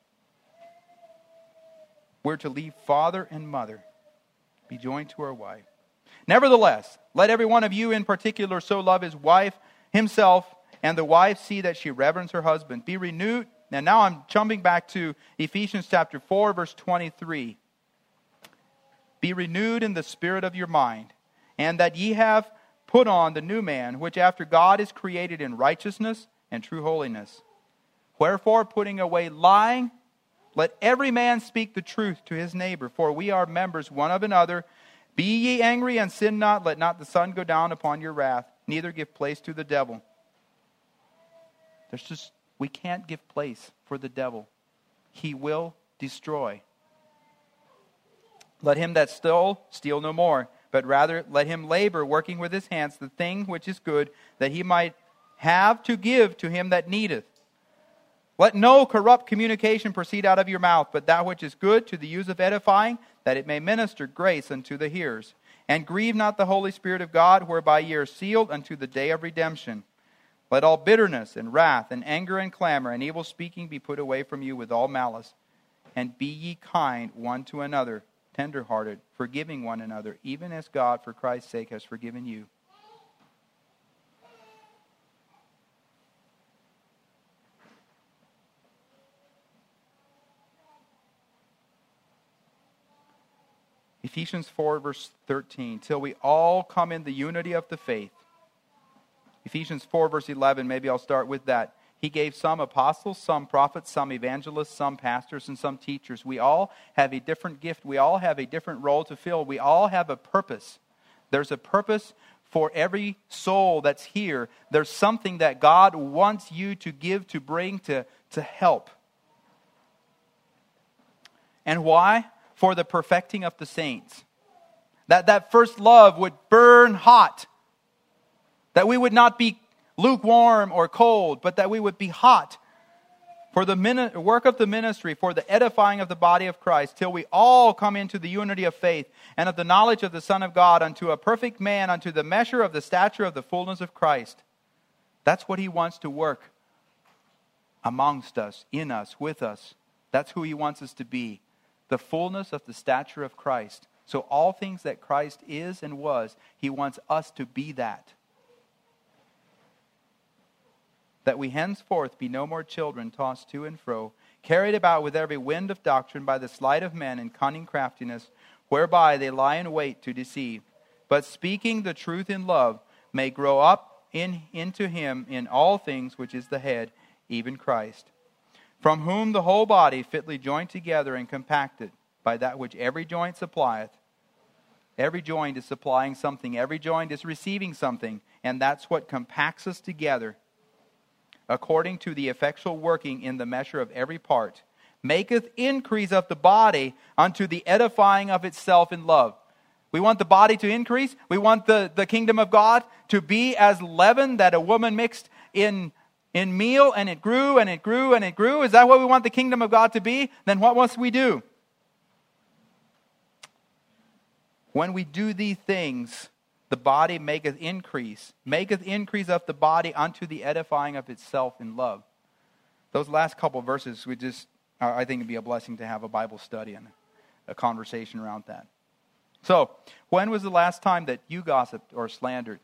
We're to leave father and mother, be joined to our wife. Nevertheless, let every one of you in particular so love his wife, himself, and the wife see that she reverence her husband. Be renewed. And now I'm jumping back to Ephesians chapter 4, verse 23. Be renewed in the spirit of your mind, and that ye have put on the new man, which after God is created in righteousness and true holiness. Wherefore, putting away lying, let every man speak the truth to his neighbor, for we are members one of another. Be ye angry and sin not. Let not the sun go down upon your wrath, neither give place to the devil. We can't give place for the devil. He will destroy. Let him that stole steal no more, but rather let him labor, working with his hands the thing which is good, that he might have to give to him that needeth. Let no corrupt communication proceed out of your mouth, but that which is good to the use of edifying, that it may minister grace unto the hearers. And grieve not the Holy Spirit of God, whereby ye are sealed unto the day of redemption. Let all bitterness and wrath and anger and clamor and evil speaking be put away from you with all malice. And be ye kind one to another, tender-hearted, forgiving one another, even as God for Christ's sake has forgiven you. Ephesians 4, verse 13, till we all come in the unity of the faith. Ephesians 4, verse 11, maybe I'll start with that. He gave some apostles, some prophets, some evangelists, some pastors, and some teachers. We all have a different gift. We all have a different role to fill. We all have a purpose. There's a purpose for every soul that's here. There's something that God wants you to give, to bring, to help. And why? For the perfecting of the saints. That first love would burn hot. That we would not be lukewarm or cold, but that we would be hot for the work of the ministry, for the edifying of the body of Christ, till we all come into the unity of faith and of the knowledge of the Son of God, unto a perfect man, unto the measure of the stature of the fullness of Christ. That's what He wants to work amongst us, in us, with us. That's who He wants us to be. The fullness of the stature of Christ. So all things that Christ is and was, He wants us to be that. That we henceforth be no more children, tossed to and fro, carried about with every wind of doctrine by the sleight of men and cunning craftiness, whereby they lie in wait to deceive. But speaking the truth in love, may grow up into Him in all things, which is the head, even Christ. From whom the whole body fitly joined together and compacted by that which every joint supplieth. Every joint is supplying something. Every joint is receiving something. And that's what compacts us together, according to the effectual working in the measure of every part, maketh increase of the body unto the edifying of itself in love. We want the body to increase. We want the kingdom of God to be as leaven that a woman mixed in meal, and it grew and it grew and it grew. Is that what we want the kingdom of God to be? Then what must we do? When we do these things, the body maketh increase of the body unto the edifying of itself in love. Those last couple verses, I think it'd be a blessing to have a Bible study and a conversation around that. So, when was the last time that you gossiped or slandered?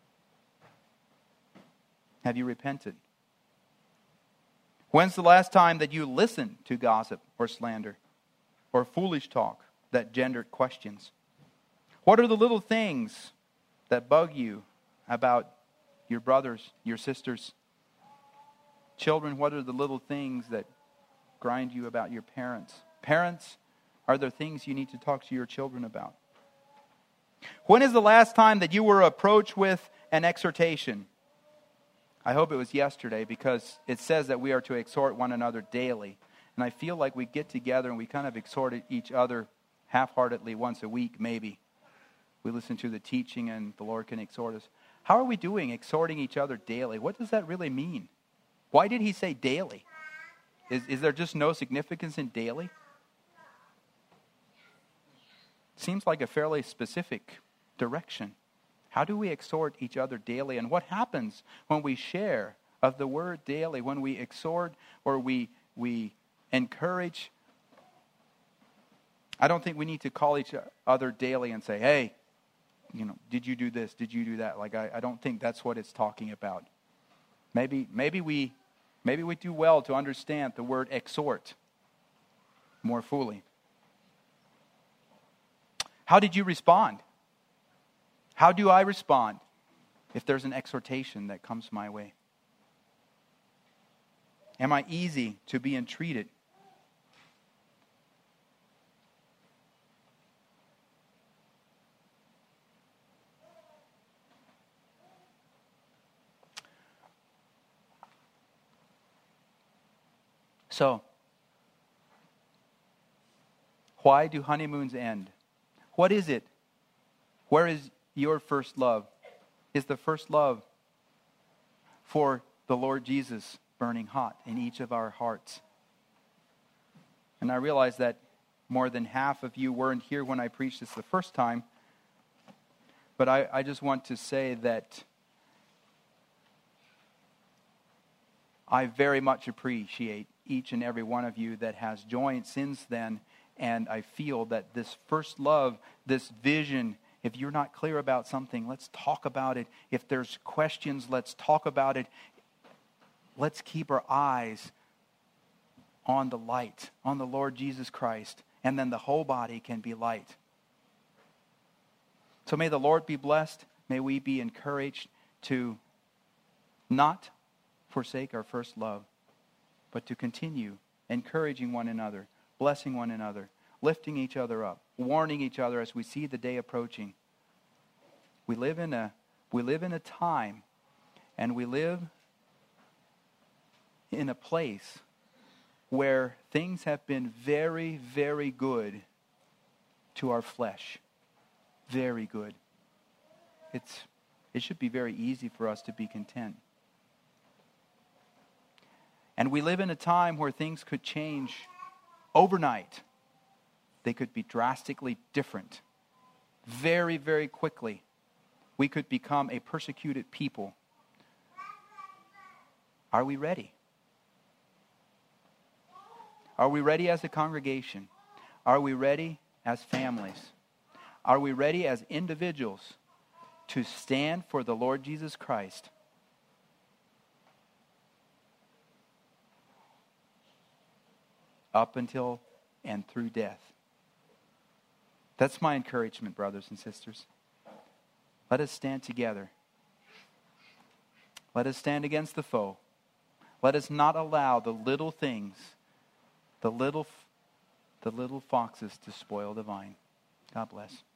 Have you repented? When's the last time that you listened to gossip or slander or foolish talk that gendered questions? What are the little things that bug you about your brothers, your sisters? Children, what are the little things that grind you about your parents? Parents, are there things you need to talk to your children about? When is the last time that you were approached with an exhortation? I hope it was yesterday, because it says that we are to exhort one another daily. And I feel like we get together and we kind of exhort each other half-heartedly once a week, maybe. We listen to the teaching and the Lord can exhort us. How are we doing exhorting each other daily? What does that really mean? Why did He say daily? Is there just no significance in daily? Seems like a fairly specific direction. How do we exhort each other daily? And what happens when we share of the word daily? When we exhort or we encourage? I don't think we need to call each other daily and say, hey, did you do this? Did you do that? I don't think that's what it's talking about. Maybe we do well to understand the word exhort more fully. How did you respond? How do I respond if there's an exhortation that comes my way? Am I easy to be entreated? So, why do honeymoons end? What is it? Where is your first love? Is the first love for the Lord Jesus burning hot in each of our hearts? And I realize that more than half of you weren't here when I preached this the first time. But I just want to say that I very much appreciate each and every one of you that has joined since then. And I feel that this first love, this vision, if you're not clear about something, let's talk about it. If there's questions, let's talk about it. Let's keep our eyes on the light, on the Lord Jesus Christ. And then the whole body can be light. So may the Lord be blessed. May we be encouraged to not forsake our first love, but to continue encouraging one another, blessing one another, lifting each other up, warning each other as we see the day approaching. We live in a time, and we live in a place where things have been very, very good to our flesh. Very good. It should be very easy for us to be content. And we live in a time where things could change overnight. They could be drastically different. Very, very quickly. We could become a persecuted people. Are we ready? Are we ready as a congregation? Are we ready as families? Are we ready as individuals to stand for the Lord Jesus Christ? Up until and through death. That's my encouragement, brothers and sisters. Let us stand together. Let us stand against the foe. Let us not allow the little things, the little foxes to spoil the vine. God bless.